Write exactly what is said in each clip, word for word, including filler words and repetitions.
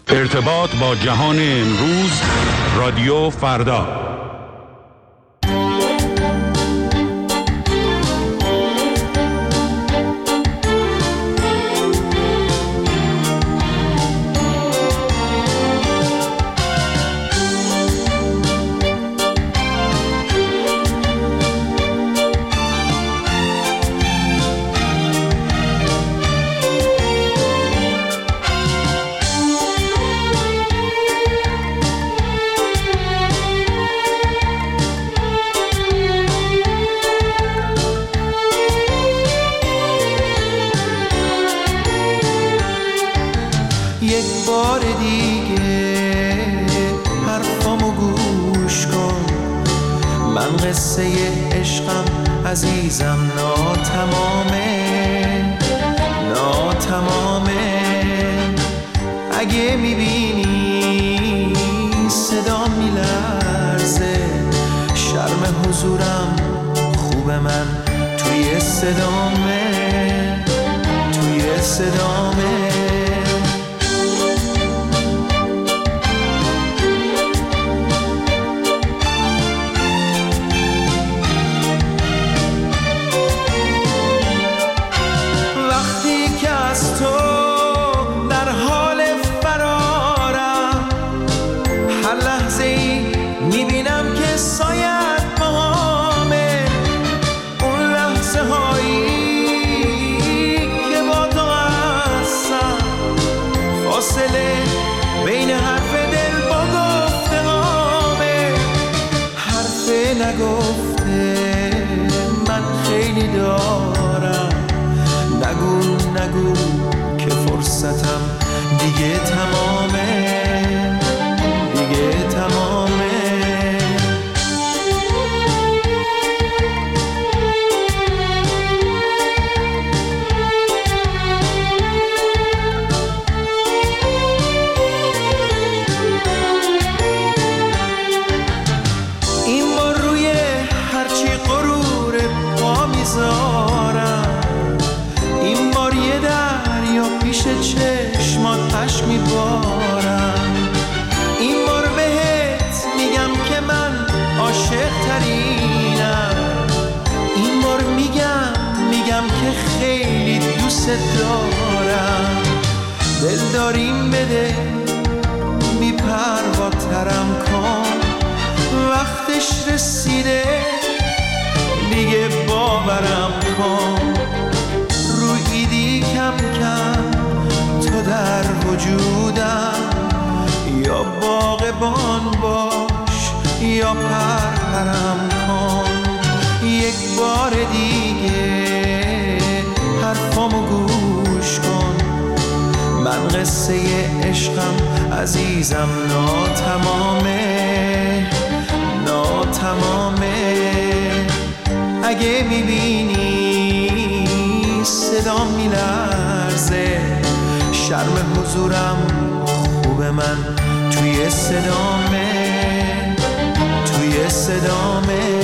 ارتباط با جهان امروز، رادیو فردا. عزیزم ناتمامه ناتمامه. اگه میبینی صدا میلرزه، شرم حضورم خوبه من توی صدامه توی صدامه. بین حرف دل با گفته هامه، حرف نگفته من خیلی دارم. نگو نگو که فرصتم دیگه تمامه دیگه تمامه. این بار یه دریا پیش چشمات اشک میبارم. این بار بهت میگم که من عاشق ترینم. این بار میگم میگم که خیلی دوست دارم. دل داریم بده بی پرواترم کن، وقتش رسیده دیگه باورم کن. رو ایدی کم کم تو در وجودم، یا باغبان باش یا پرپرم کن. یک بار دیگه حرفامو گوش کن، من قصه عشقم عزیزم ناتمامه ناتمامه. اگه میبینی صدا میلرزه، شرم حضورم خوبه من توی صدامه توی صدامه.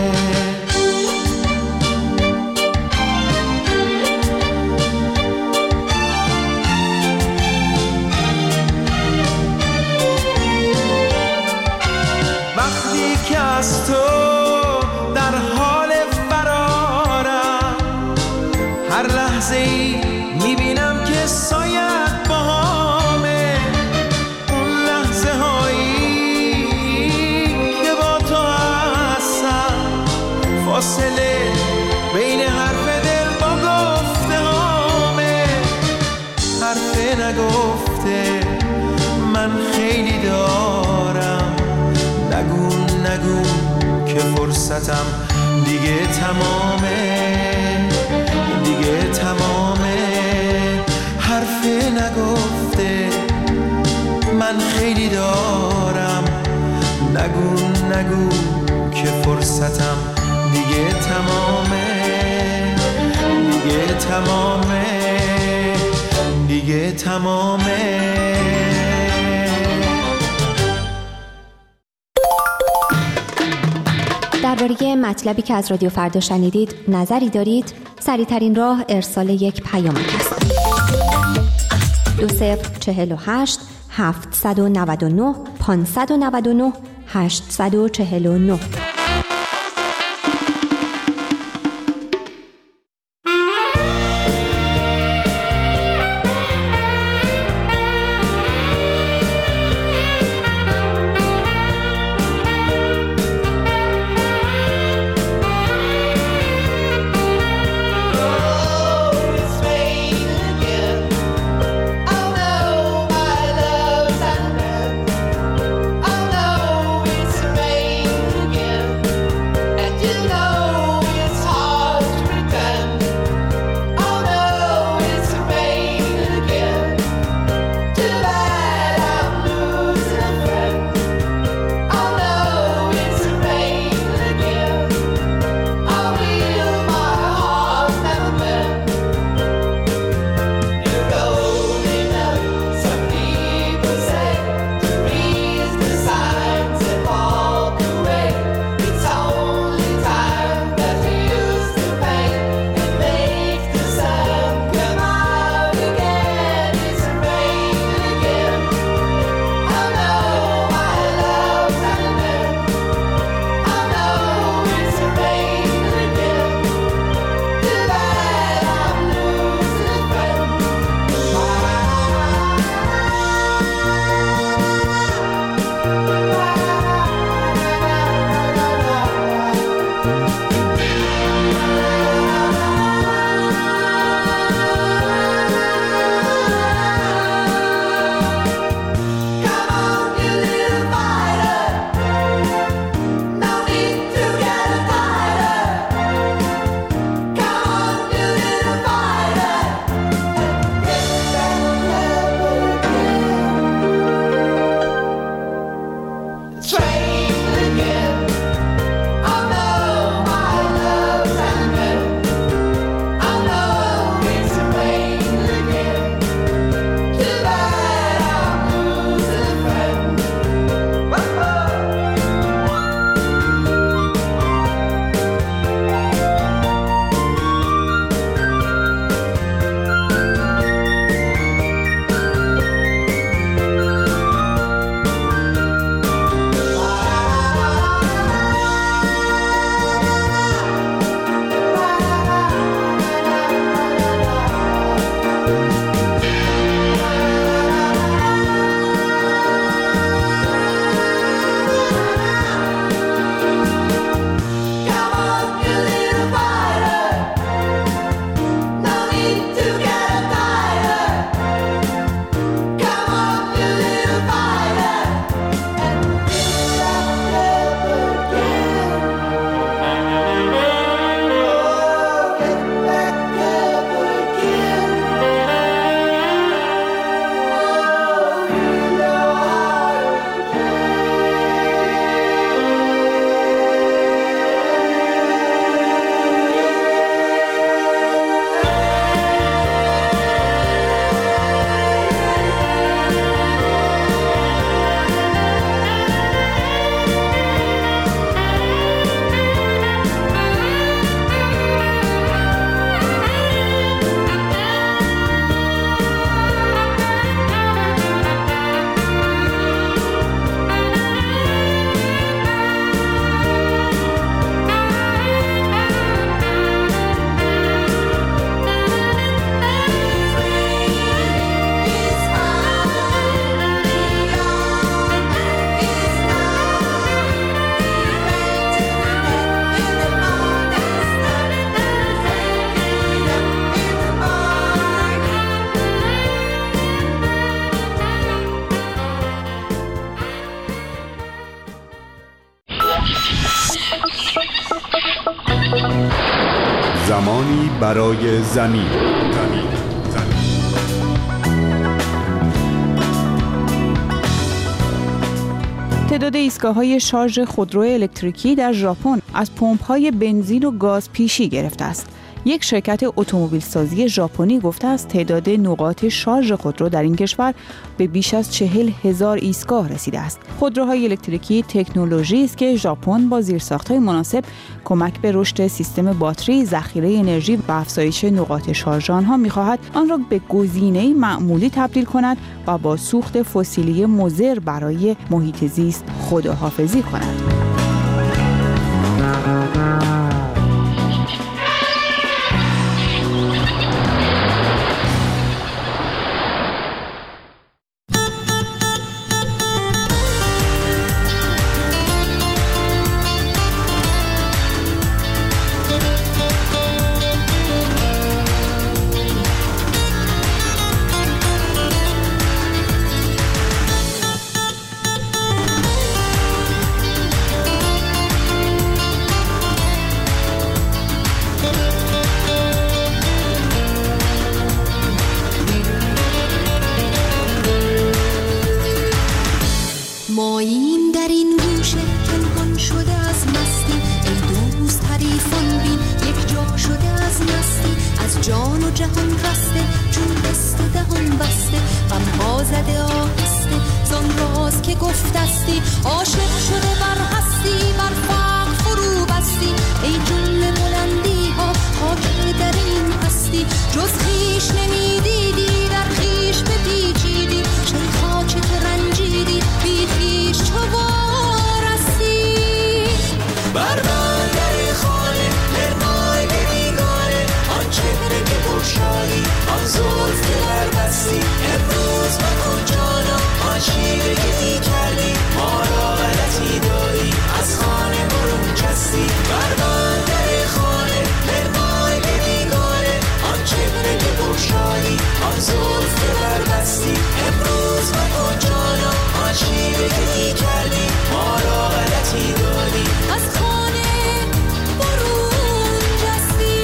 وقتی که از تو در حال فرارم، هر لحظه ای میبینم که سایت با همه. اون لحظه هایی که با تو هستم، فاصله بین حرف دل با گفته همه. حرف نگفته من خیلی دارم. نگو نگو که فرصتم دیگه تمامه دیگه تمامه. حرف نگفته من خیلی دارم. نگو نگو که فرصتم دیگه تمامه دیگه تمامه دیگه تمامه. درباره مطلبی که از رادیو فردا شنیدید نظری دارید؟ سریع‌ترین راه ارسال یک پیام است. دو صفر چهل و هشت هفت نه نه پنج نه نه هشت چهار نه. زمانی برای زمین. تعداد ایستگاه‌های شارژ خودرو الکتریکی در ژاپن از پمپ‌های بنزین و گاز پیشی گرفته است. یک شرکت اتومبیل سازی ژاپنی گفته است تعداد نقاط شارژ خودرو در این کشور به بیش از چهل هزار ایستگاه رسیده است. خودروهای الکتریکی تکنولوژی است که ژاپن با زیرساخت‌های مناسب کمک به رشد سیستم باتری، ذخیره انرژی و افزایش نقاط شارژ آنها می‌خواهد آن را به گزینه‌ای معمولی تبدیل کند و با سوخت فسیلی مضر برای محیط زیست خداحافظی کند. ماییم در این گوشه پنهان شده از مستی، ای دوست حریفان بین یک جا شده از مستی، از جان و جهان رسته چون دست و دهان بسته، غمها زده آهسته زان راز که گفتستی، عاشق شده بر هستی بر فقر فرو بستی، ای جمله بلندی ها خاک در این هستی، جز خویش نمیدیدی در خویش بپیچیدی، شیخا چه رنجیدی بی خویش چو وارستی، بر بندر خانه مرمای به بیگانه، آن چهره که بگشایی آن زلف که بربستی، امروز مکن جانا آن شیوه که دی کردی، ما را غلطی داری از خانه برون جستی، بر بندر خانه مرمای به بیگانه، آن چهره که بگشایی آن زلف که بربستی، امروز مکن جانا آن شیوه که دی کردی، ما را غلطی داری از خانه برون جستی.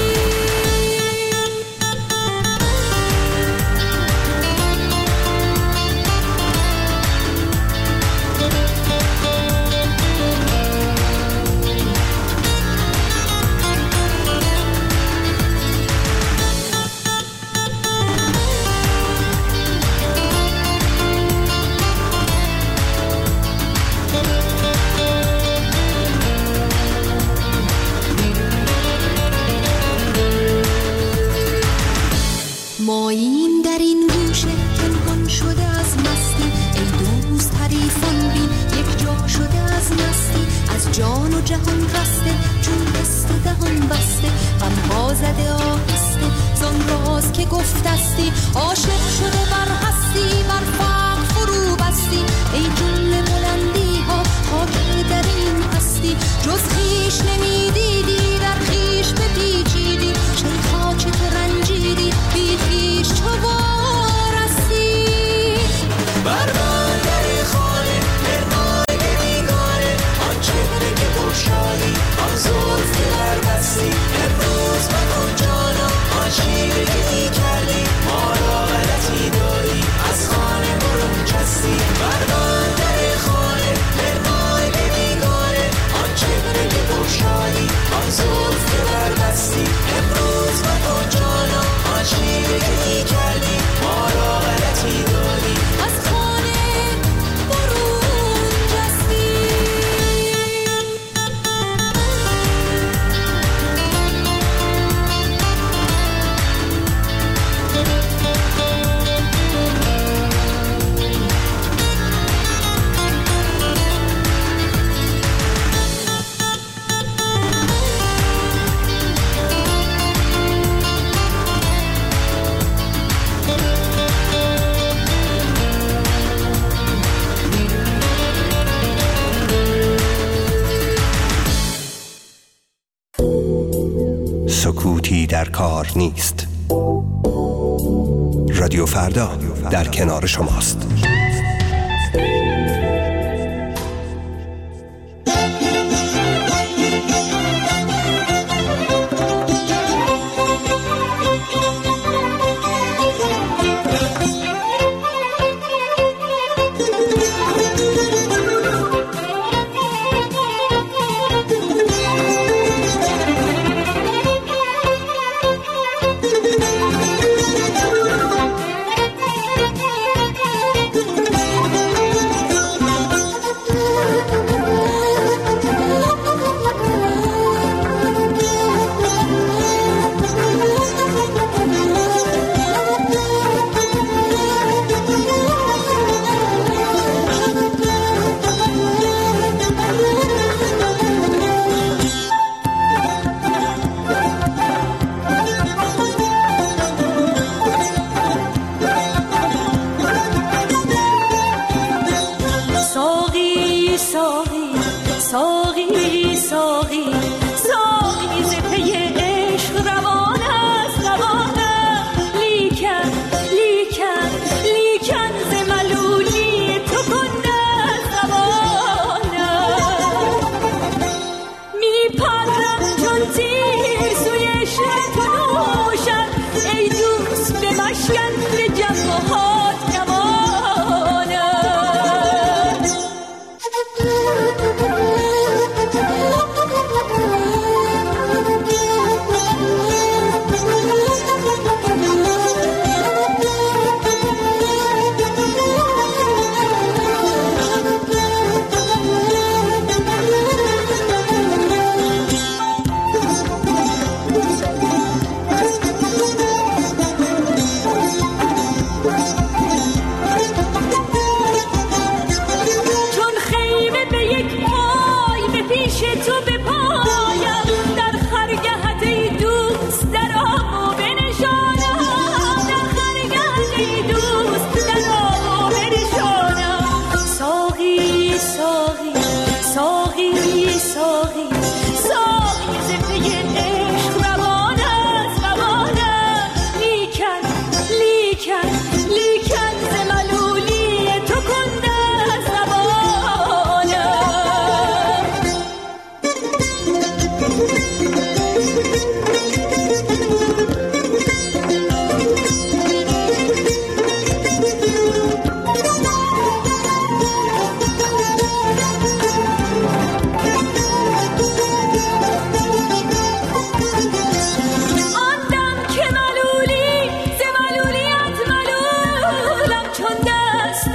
ماییم در این گوشه پنهان شده از مستی، ای دوست حریفان بین یک جا شده از مستی، از جان و جهان رسته چون دست و دهان بسته، غمها زده آهسته زان راز که گفتستی، عاشق شده بر هستی بر فقر فرو بستی، ای جمله بلندی ها خاک در این هستی، جز خویش نمیدیدی در خویش بپیچیدی، شیخا چه رنجیدی بی خویش چو وارستی، بر بندر خانه مرمای به بیگانه، آن چهره که بگشایی آن زلف که بربستی، امروز مکن جانا آن شیوه که دی کردی، ما را غلطی داری از خانه برون جستی، بر بندر خانه مرمای به بیگانه، آن چهره که بگشایی آن زلف که بربستی، امروز مکن جانا آن شیوه که دی کردی، ما را غلطی داری از خانه برون جستی. سکوتی در کار نیست. رادیو فردا در کنار شماست.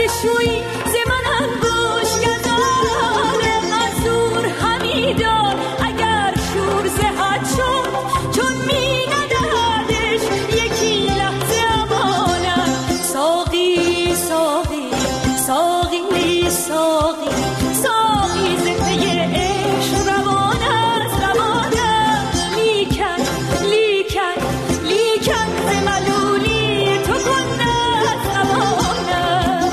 بشویی ز من انگوش گذاره منظور همیدار اگر شور زهد شد چون می ندهدش یکی لحظه امانم ساقی ساقی ساقی ساقی ساقی ز پی عشق روان از روانم لیکن لیکن لیکن ز ملولی تو کن از روانم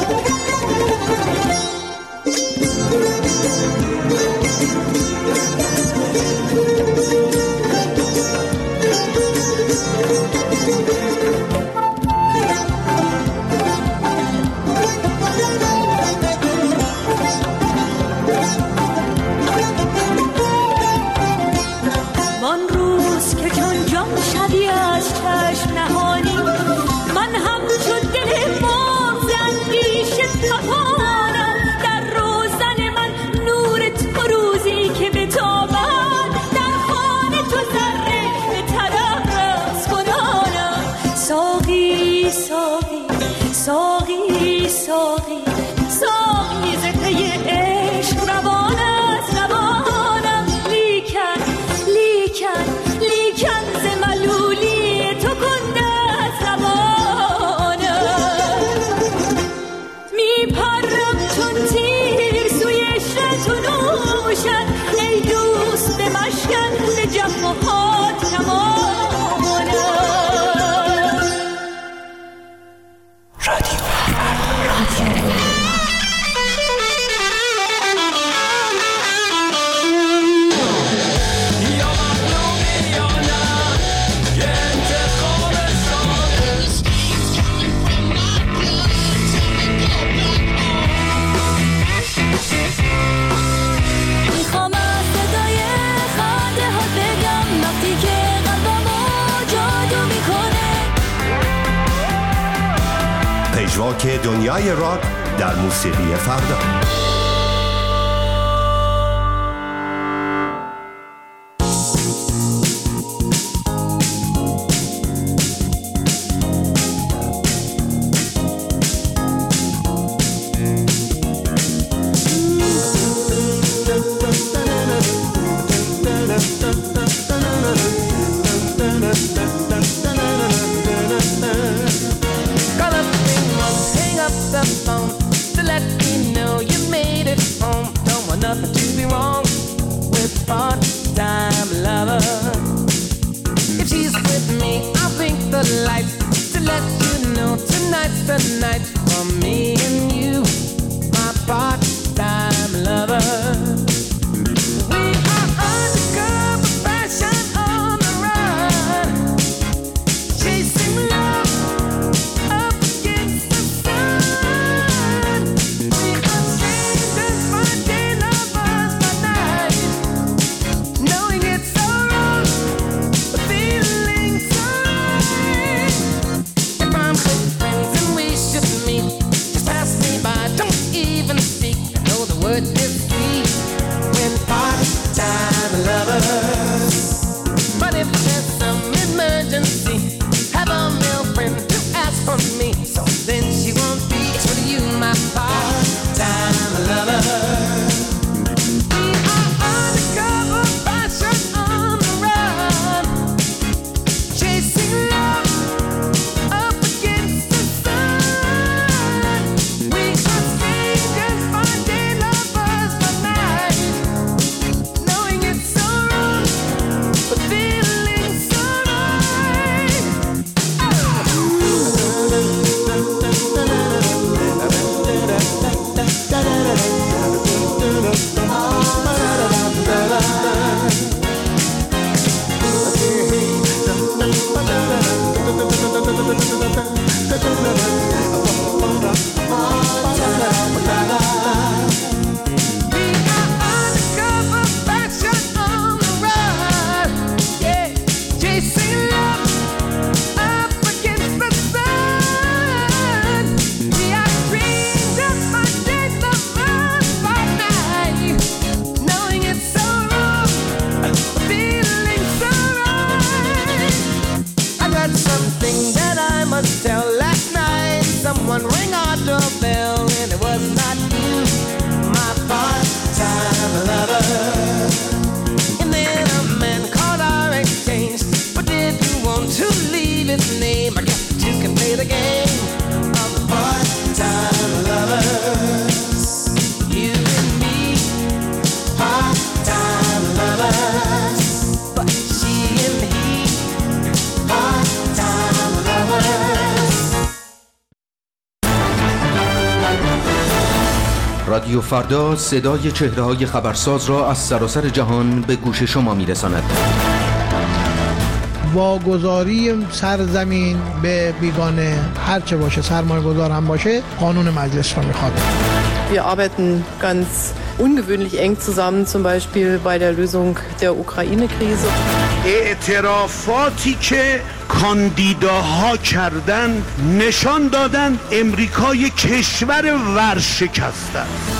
وان روز که چون جان شدی از چشم نهانی من هم شد دل مرغ اندیشه تپانم در روزن من نور تو روزی که بتابد در خانه تو ذره به طرف رقص کنانم ساقی ساقی ساقی ساقی ساقی ز پی عشق روان از روانم لیکن لیکن لیکن ز ملولی تو کن از روانم میپرم چون تیر سوی عشق تو نوشد ای دوست به مشکن ز جفاهات نمانم رادیو میخوام از صدای خنده ها بگم وقتی که قلبمو جادو میکنه پژواک دنیای راک در موسیقی فردا. Call up the ring, hang up the phone to let me know you made رادیو فردا صدای چهره‌های خبرساز را از سراسر جهان به گوش شما می‌رساند. واگذاری سرزمین به بیگانه هرچه باشه، سرمایه گذار هم باشه، قانون مجلس رو میخواد. Wir arbeiten ganz ungewöhnlich eng zusammen, zum Beispiel bei der Lösung der Ukraine-Krise. اعترافاتی که کاندیداها کردن نشان دادن امریکا یک کشور ورشکسته است.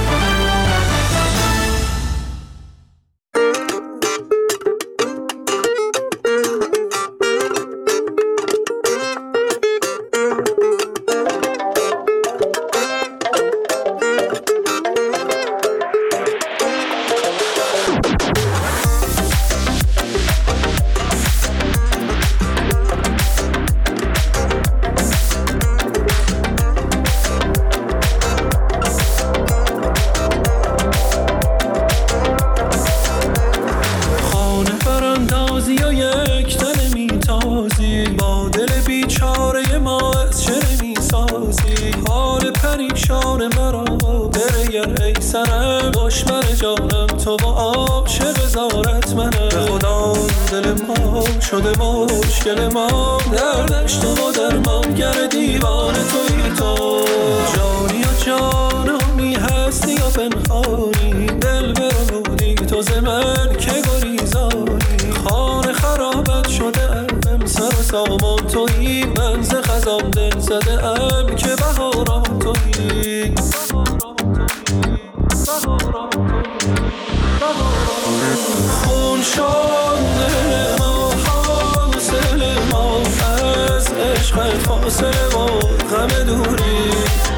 شده مشکل ما دردش تو و درمانگر دیوانه توی تو جانی و جانمی هستی و پنهانی دل برمودی تو زمن که گریزانی خانه خرابت شده ام سر و سامان توی من ز خزان دل زده ام که بهاران توی خون شد عشقت فاصله و غم دوری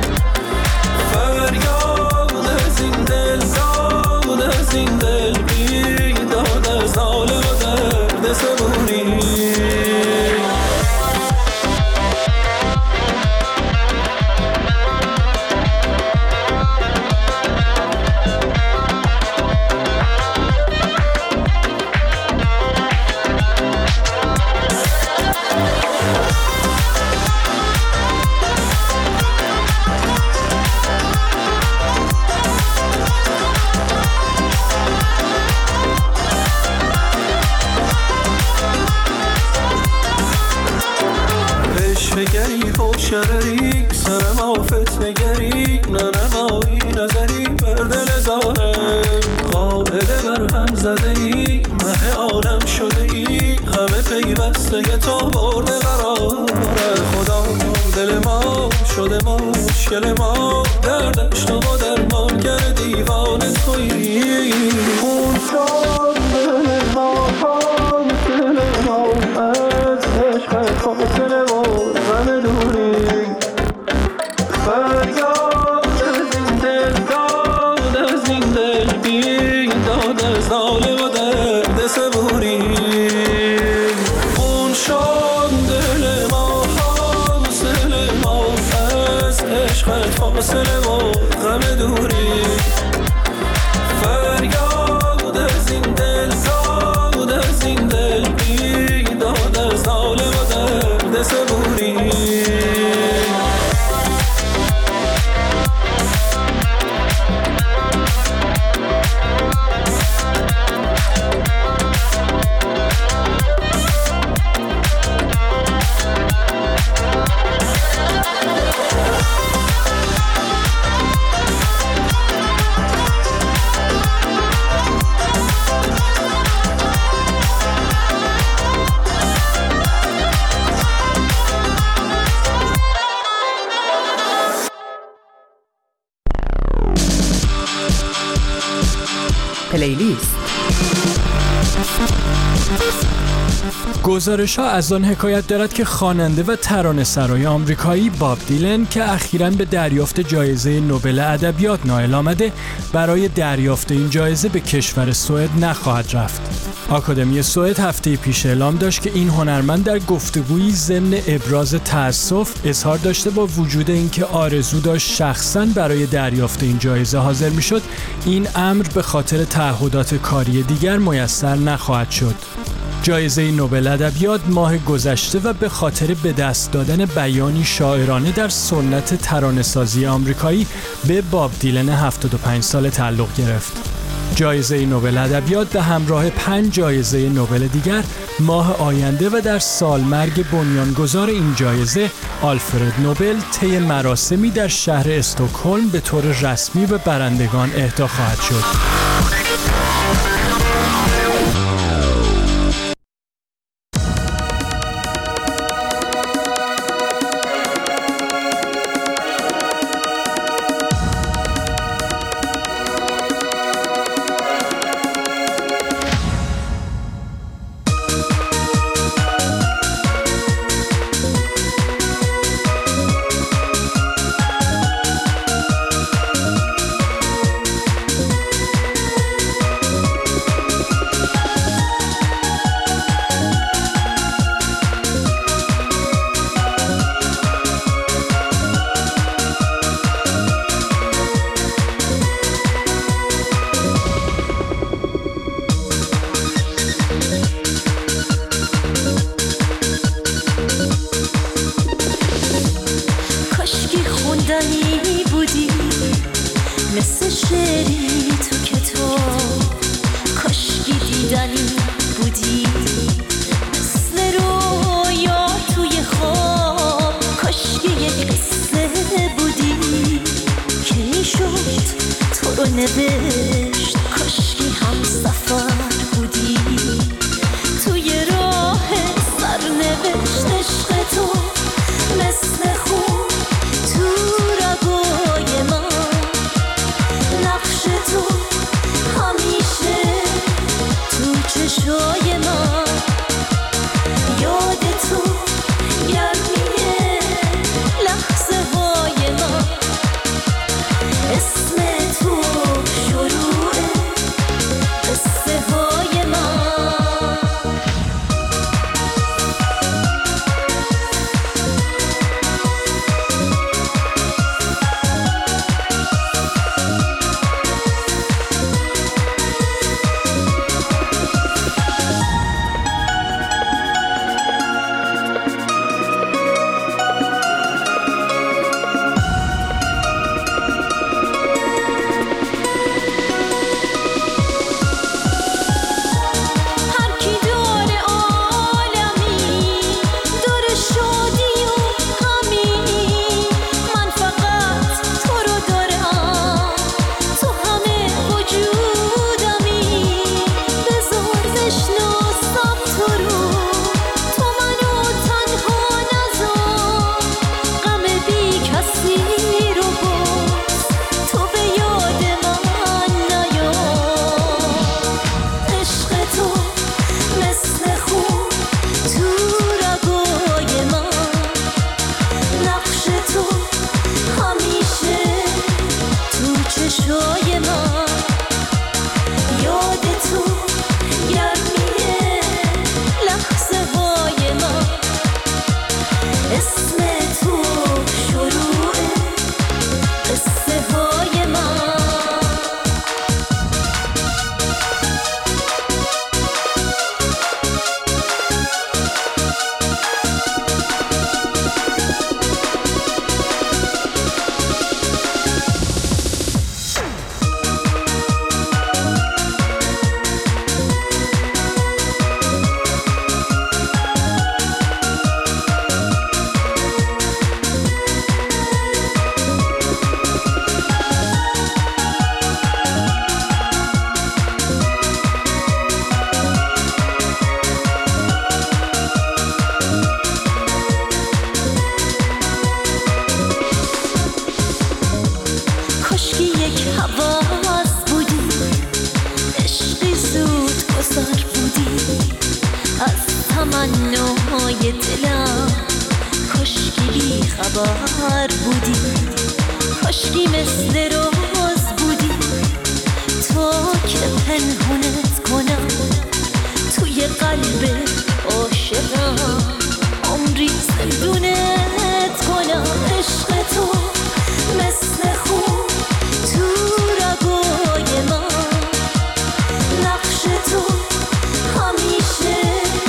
فریاد از این دل داد از این دل بیداد از ظالم و درد صبوری شرری سرم آفت نگری ننمایی نظری بر دل زارم قاعده بر هم زده ای مه عالم شده ای همه پیوسته تو برده قرار خدا دل ما شده مشکل ما دردش تو و درمانگر دیوانه تویی خون شد دل ما خان دل ما از عشق فاصله و غم دوری فریاد از این دل داد از این دل بیداد از ناله و درد صبوری خون شد دل ما حاصل ما از عشقت فاصله و غم دوری فریاد از این دل داد از این دل بیداد از ناله و درد صبوری پلیلیست. گزارش‌ها از آن حکایت دارد که خواننده و ترانه‌سرای آمریکایی باب دیلن که اخیراً به دریافت جایزه نوبل ادبیات نائل آمده برای دریافت این جایزه به کشور سوئد نخواهد رفت. آکادمی سوئد هفته پیش اعلام داشت که این هنرمند در گفتگویی ضمن ابراز تأسف اظهار داشته با وجود اینکه آرزو داشت شخصاً برای دریافت این جایزه حاضر می‌شد، این امر به خاطر تعهدات کاری دیگر میسر نخواهد شد. جایزه نوبل ادبیات ماه گذشته و به خاطر به دست دادن بیانی شاعرانه در سنت ترانه‌سازی آمریکایی به باب دیلن هفتاد و پنج ساله تعلق گرفت. جایزه نوبل ادبیات به همراه پنج جایزه نوبل دیگر ماه آینده و در سالمرگ بنیانگذار این جایزه آلفرد نوبل طی مراسمی در شهر استکهلم به طور رسمی به برندگان اهدا خواهد شد. بودی مثل شعری تو کتاب، کاشکی دیدنی بودی مثل رویا توی خواب، کاشکی یک قصه بودی که میشد تو رو نوشت، کاشکی هم سفر بودی توی راه سرنوشت عشق تو مثل خون تو رگای من، نقش تو همیشه تو چشای من، یاد تو گرمیه لحظه های من، اسم تو شروع قصه های من. همیشه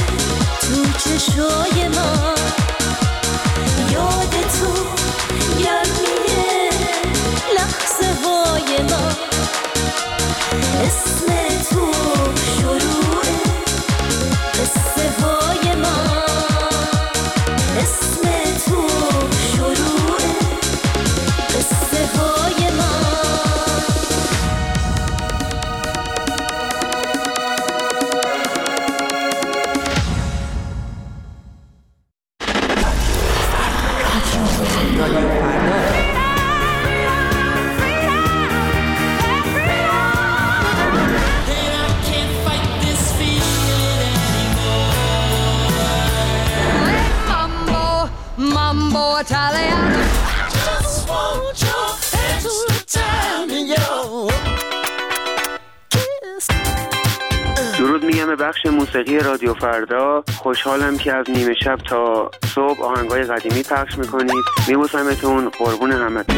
میگم به بخش موسیقی رادیو فردا. خوشحالم که از نیمه شب تا صبح آهنگای قدیمی پخش میکنید. میبوسمتون، قربون همتون.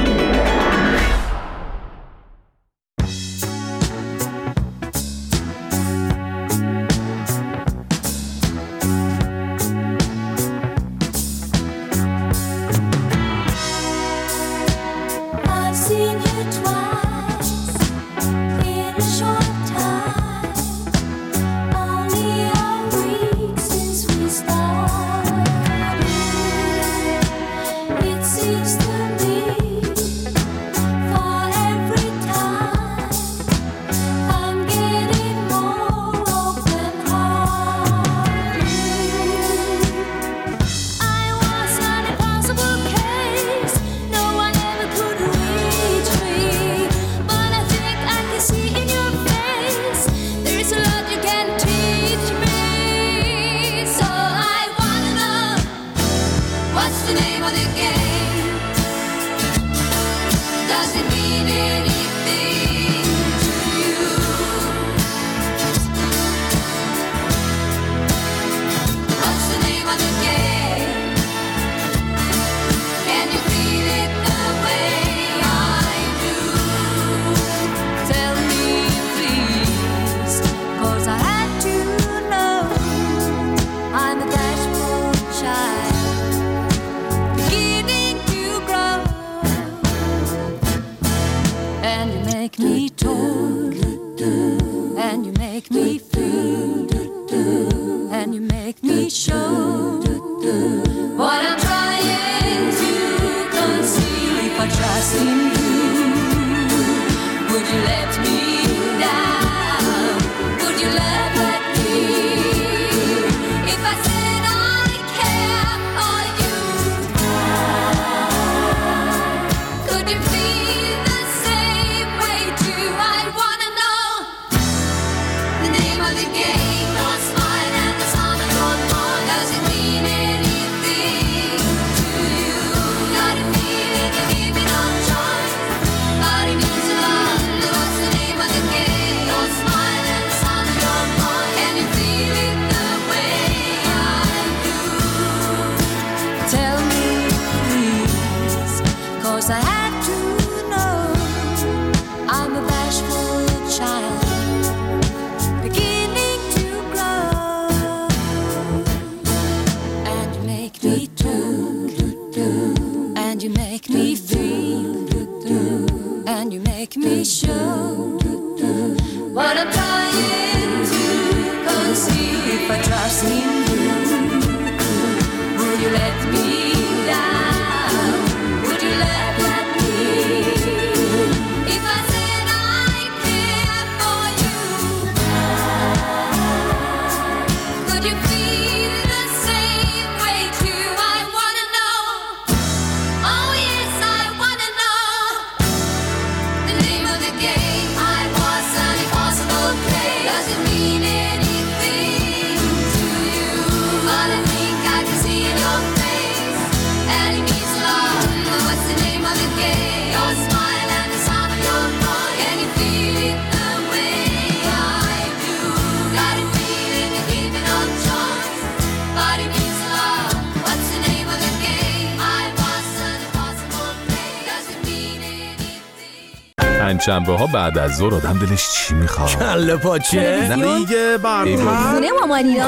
پنجشنبه ها بعد از ظهر آدم دلش چی میخواد؟ کله پاچه دیگه برنامه خونه مامانینا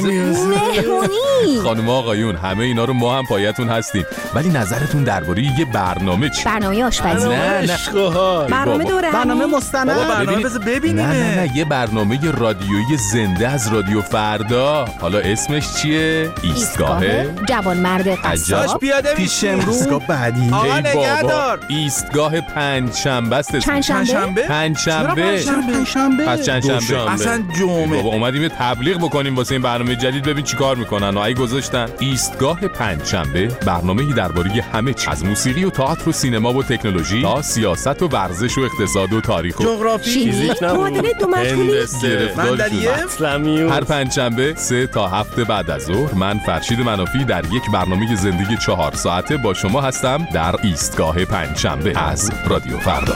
مهمونی. خانم آقایون همه اینا رو ما هم پایتون هستیم، ولی نظرتون درباره یه برنامه چی؟ برنامه آشپزی. نه نه برنامه دوره برنامه مستند. برنامه بذار ببینیم. نه نه نه یه برنامه رادیویی زنده از رادیو فردا. حالا اسمش چیه؟ ایستگاه جوانمرد قصاب. پیاده پیش امروز ایستگاه بعدی. آقا نگهدار. ایستگاه پنجشنبه است. پنجشنبه؟ پنجشنبه. پنجشنبه. پس چندشنبه. اصلا جمعه. بابا اومدیم یه تبلیغ بکنیم واسه این برنامه جدید، ببین چیکار میکنن. و ای گذاشتن ایستگاه پنجشنبه، برنامه‌ای درباره همه چیز، از موسیقی و تئاتر و سینما و تکنولوژی تا سیاست و ورزش و اقتصاد و تاریخ و جغرافی، فیزیک، معادله دو مجهولی، اسلامی. هر پنجشنبه سه تا هفت بعد از ظهر من فرشید منافی در یک برنامه زندگی چهار ساعته با شما هستم در ایستگاه پنجشنبه از رادیو فردا.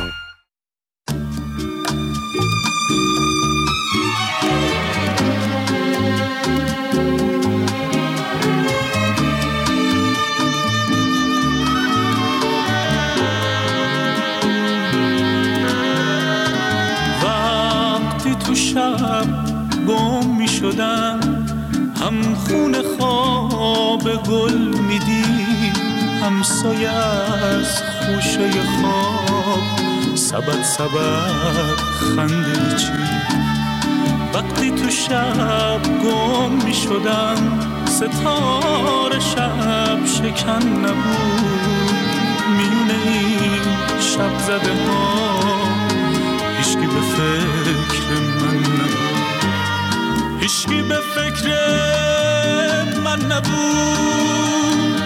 تو شب گم می شدم، هم خون خواب گل می دید، هم سایه از خوشه خواب سبد سبد خنده چید. وقتی تو شب گم می شدم، ستاره شب شکن نبود، میونه این شب زده ها هیچکی به فکر من نبود، هیچکی به فکر من نبود.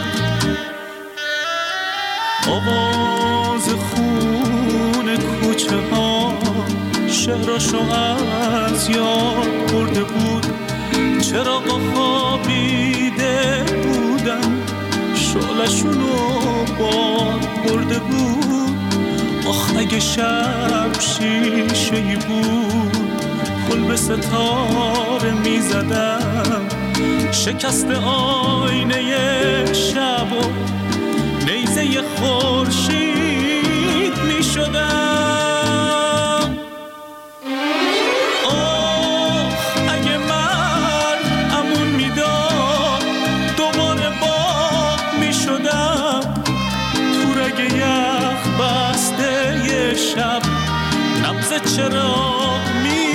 آواز خون کوچه ها شهرشو از یاد برده بود، چراغا خوابیده بودن شعلشونو باد برده بود. آخ اگه شب شیشه‌ای بود، پل به ستاره می زدم، شکست آینه شب و نیزه خورشید می شدم. آخ اگه مرد امون می داد، دوباره باغ می شدم، تو رگ یخ بسته یه شب نبض چراغ می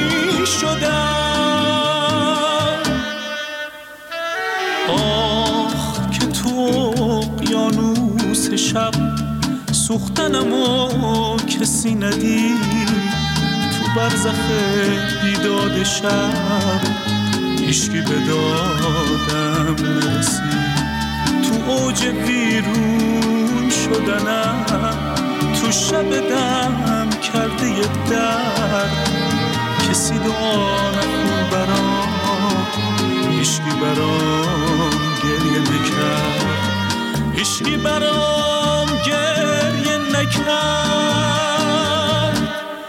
شدم. آخ که تو اقیانوس شب سوختنمو کسی ندید، تو برزخ بیداد شب هیچکی به دادم نرسید. تو اوج ویرون شدنم، تو شب دم کرده یه درد، کسی دعا نکن برام، هیچکی برام گریه نکرد، هیچکی برام گریه نکرد.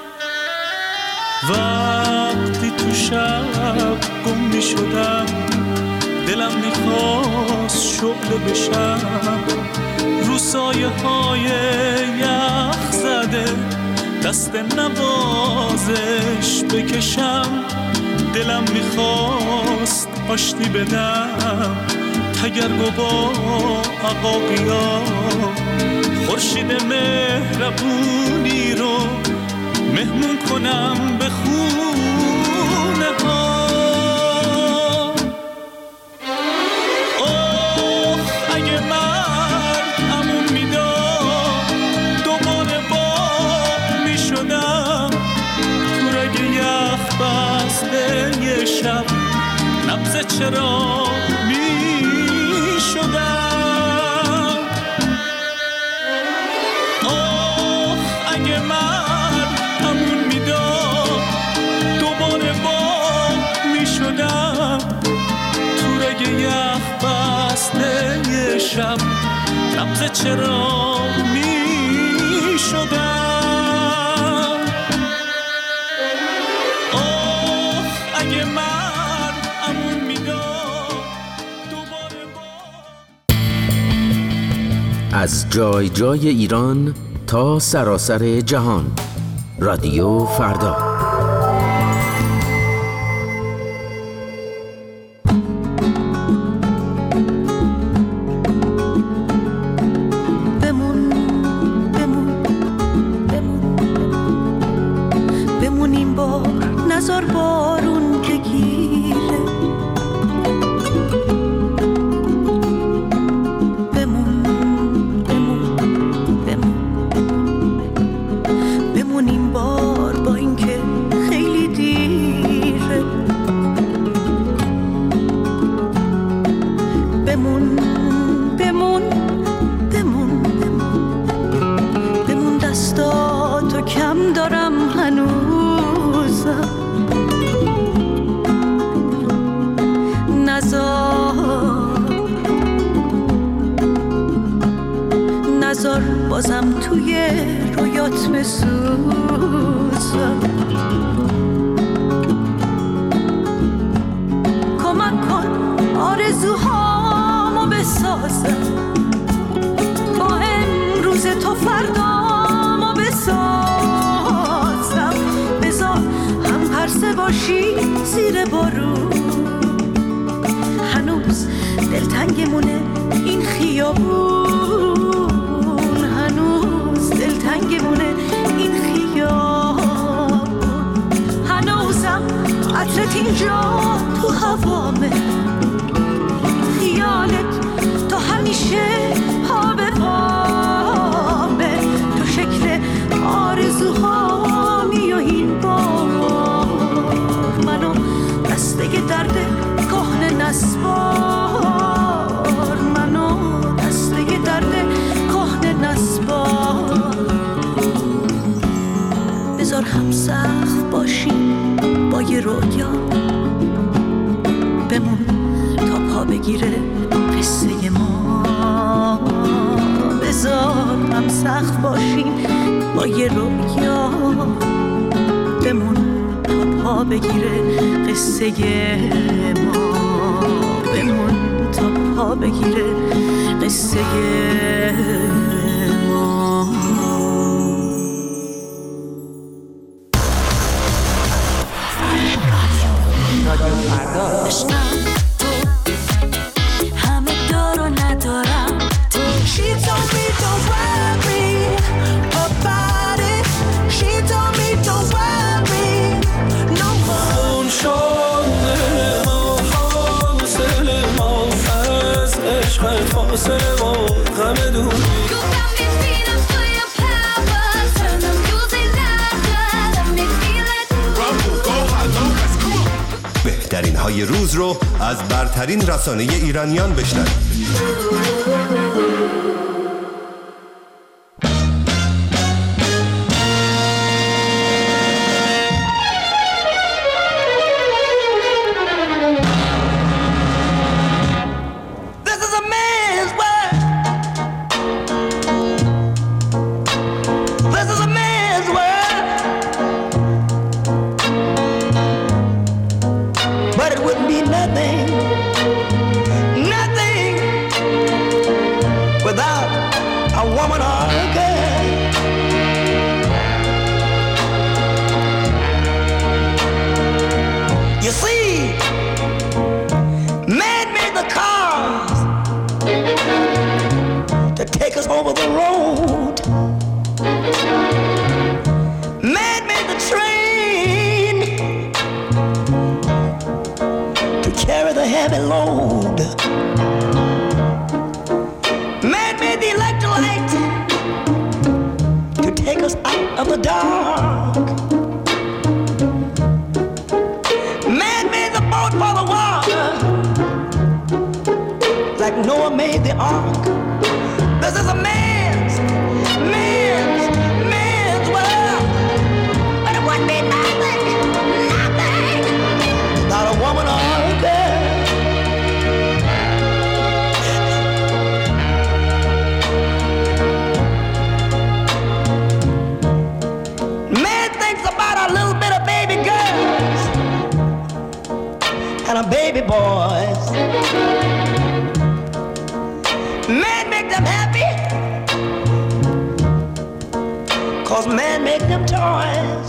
وقتی تو شب گم می شدم، دلم میخواست شعله بشم، رو سایه های یخ زده دست نوازش بکشم. دلم میخواست آشتی بدم تگرگ با عقاقیا، خورشید مهربونی رو مهمون کنم به خونه ها. اوه اگه مرد امون میداد، دوباره باغ میشدم، تو رگ یخ بسته یه شب نبض چراغ میشدم. آخ اگه مرد امون میداد، دوباره باغ میشدم، تو رگ یخ بسته یه شب نبض چراغ میشدم. آخ اگه مرد امون میداد، دوباره باغ. از جای جای ایران تا سراسر جهان، رادیو فردا. بمون بمون بمون بمون این بار، نزار بارون که گیره. بمون بمون بمون بمون این بار، با اینکه خیلی دیره. بمون بمون بمون بمون دستاتو کم دارم هنوزم. نزار نزار بازم توی رویات بسوزم. کمک کن آرزوهامو بسازم، با امروز تو فردامو بسازم. بذار هم پرسه دلتنگمونه این خیابون، هنوز دلتنگمونه این خیابون، هنوزم عطرت اینجا تو هوامه، خیالت تو همیشه پا به پامه، تو شکل آرزوهامی و این بار منو دسته درد کهنه نسبار، منو دسته درد کهنه نسبار، بذار هم سخت باشیم با یه رویا، بمون تا پا بگیره قصه ما، بذار هم سخت باشیم با یه رویا، بمون تا پا بگیره قصه ما، بمون تا پا بگیره قصه ما. رادیو فردا. عشقم تو همه دار و ندارم تو. She told me don't worry about it. She told me don't worry no more. اون شده ما فاصله ما از عشق فاصله ما غم دوری. بهترین های روز رو از برترین رسانه ایرانیان بشنوید. Over the road, man made the train to carry the heavy load, man made the electric light to take us out of the dark, man made the boat for the water like Noah made the ark. This is a man's, man's, man's world. But it wouldn't be nothing, nothing without a woman or a girl. Man thinks about a little bit of baby girls and a baby boys. Man make them happy, cause man make them toys.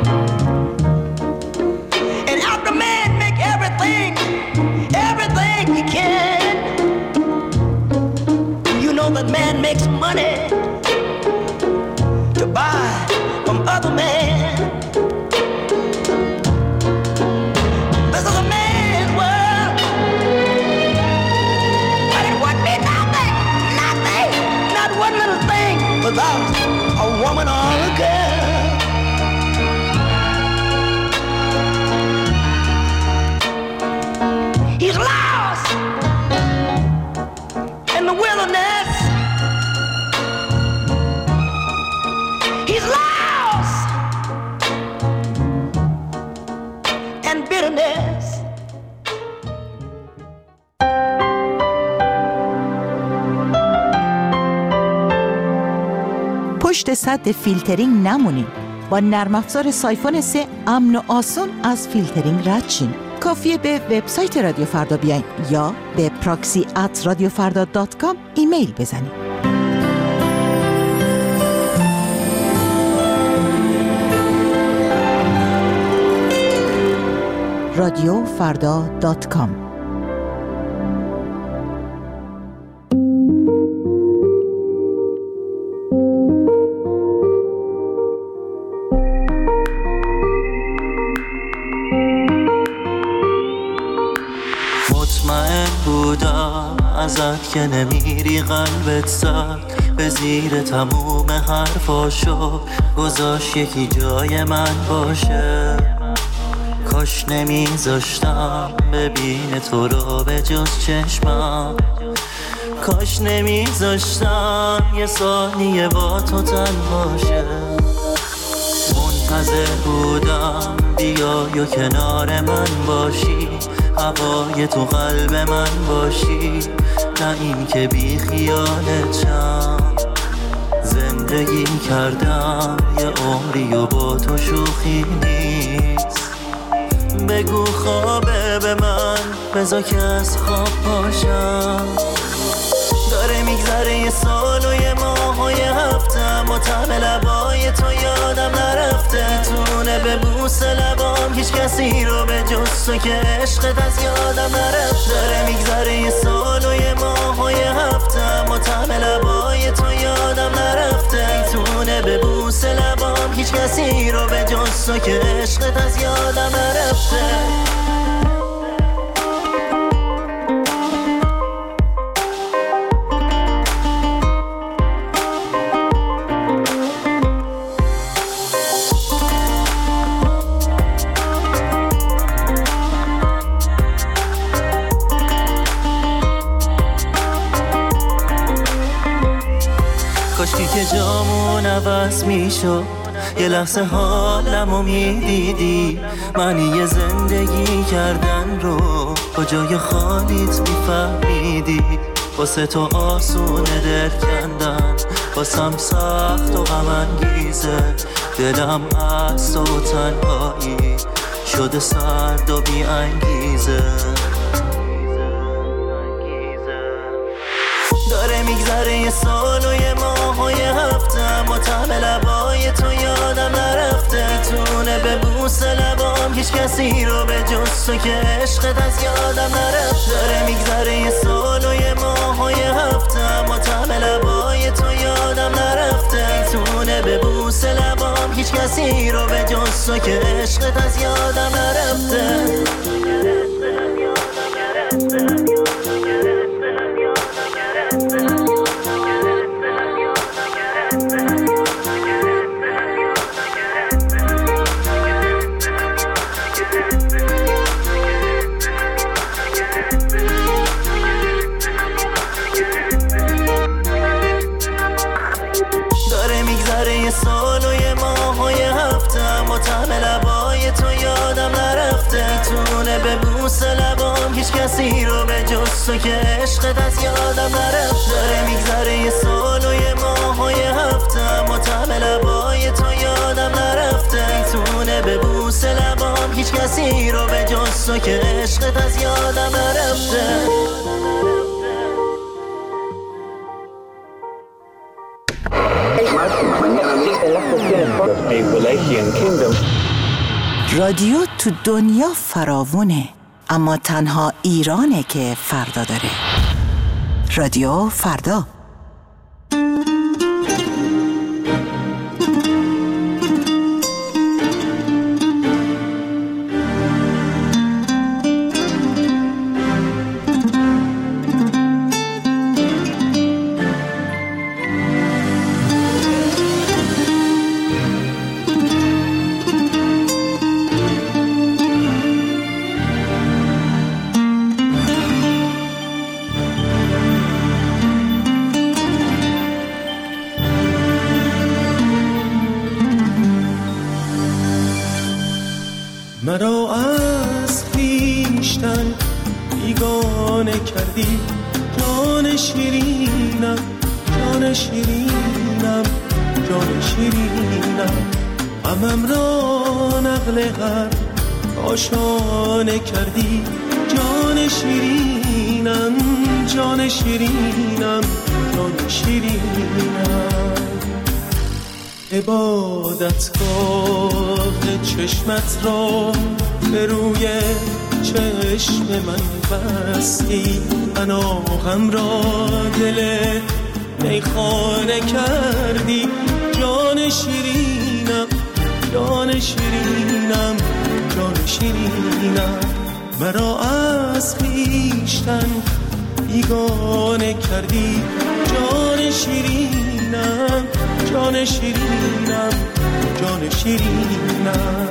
And after man make everything, everything he can, you know that man makes money to buy from other men. This is a man's world, but it wouldn't be nothing, nothing, not one little thing without a woman or a girl. He's lost in the wilderness. He's lost in bitterness. پشت سد فیلترینگ نمونین. با نرم افزار سایفون سه امن و آسون از فیلترینگ رد شین. کافیه به وبسایت رادیو فردا بیاین یا به پراکسی ات رادیو فردا دات کام ایمیل بزنید. رادیو فردا دات کام بودم ازت که نمیری قلبت زد به زیر تموم حرفاشو گذاشت یکی جای من باشه. کاش نمیذاشتم ببین تو رو به جز چشمم، کاش نمیذاشتم یه ثانیه با تو تنهاشه. منتظر بودم بیای و کنار من باشی، هوای تو قلب من باشی، نه این که بی خیالتم. زندگی کردم یه عمری و با تو شوخی نیست. بگو خوابه به من بذار که از خواب پاشم. داره میگذره یه سال و یه ماه و یه هفته، مطعم لبای تو یادم نرفته. تونه به بوس لبام هیچ کسی رو به جز تو که عشقت از یادم نرفته. داره میگذره یه سال و یه ماه و یه هفته، مطعم لبای تو یادم نرفته. تونه به بوس لبام هیچ کسی رو به جز تو که عشقت از یادم نرفته. کاشکی که جامون عوض میشد، یه لحظه حالمو میدیدی. معنی یه زندگی کردن رو با جای خالیت میفهمیدی. واسه تو آسونه دل کندن، واسم سخت و غم انگیزه. دلم از تو تنهایی شده سرد و بی انگیزه. داره میگذره یه سال و یه ماه و یه هفته، مطعم لبای تو یادم نرفته. تونه به بوس لبام هیچ کسی رو به جز تو که عشقت از یادم نرفته. داره میگذره یه سال و یه ماه و یه هفته، مطعم لبای تو یادم نرفته. تونه به بوس لبام هیچ کسی رو به جز تو که عشقت از یادم نرفته. سال و یه ماه و یه هفته، مطعم لبای تو یادم نرفته. تونه به بوس لبام هیچ کسی رو به جز تو که عشقت از یادم نرفته. داره میگذره یه سال و یه ماه و یه هفته، مطعم لبای تو یادم نرفته. تونه به بوس لبام هیچ کسی رو به جز تو که عشقت از یادم نرفته. رادیو تو دنیا فراوونه، اما تنها ایرانه که فردا داره. رادیو فردا. مرا از خویشتن بیگانه کردی. جان شیرینم، جان شیرینم، جان شیرینم. غمم را نقل هر آشانه کردی. جان شیرینم، جان شیرینم، جان شیرینم. عبادتگاه چشمت را به روی چشم من بستی. پناهم را دل میخانه کردی. جان شیرینم، جان شیرینم، جان شیرینم. مرا از خویشتن بیگانه کردی جان شیرینم جان شیرینم جان شیرینم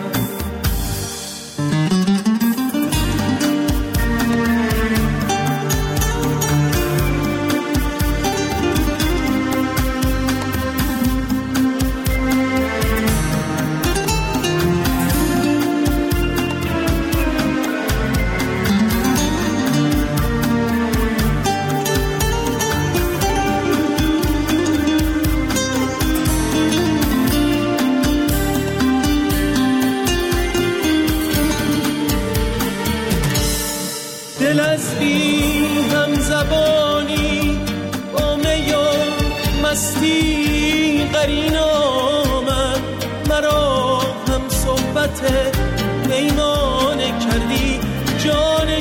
دل از بی هم زبانی با می و مستی قرین آمد مرا هم صحبت پیمانه کردی جان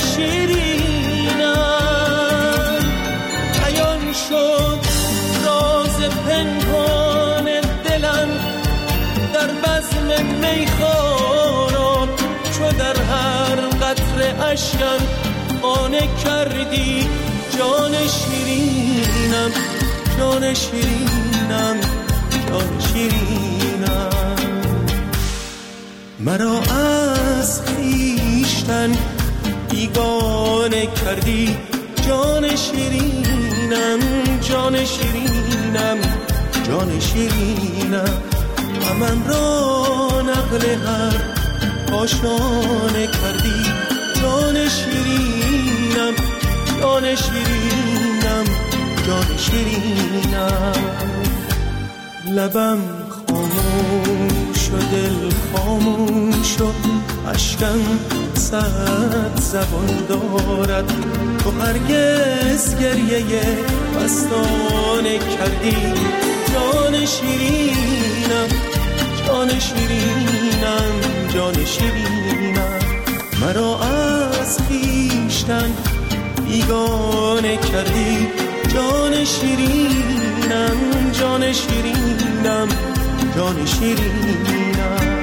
شیرینم عیان شد راز پنهان دلم در بزم میخواران چو در هر قطره اشکم خانه کردی جان شیرینم جان شیرینم جان شیرینم مرا از خویشتن بیگانه کردی جان شیرینم جان شیرینم جان شیرینم غمم را نقل هر آشانه کردی جان شیرینم جان شیرینم جان شیرینم لبم خاموش و دل خاموش و اشکم صد زبان دارد تو هرگز گریه مستانه کردی جان شیرینم جان شیرینم جان شیرینم مرا از خویشتن بیگانه کردی جان شیرینم جان شیرینم جان شیرینم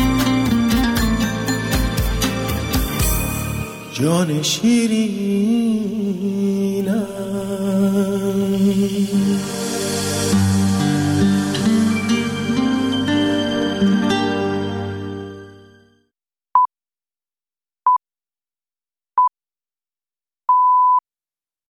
جان شیرین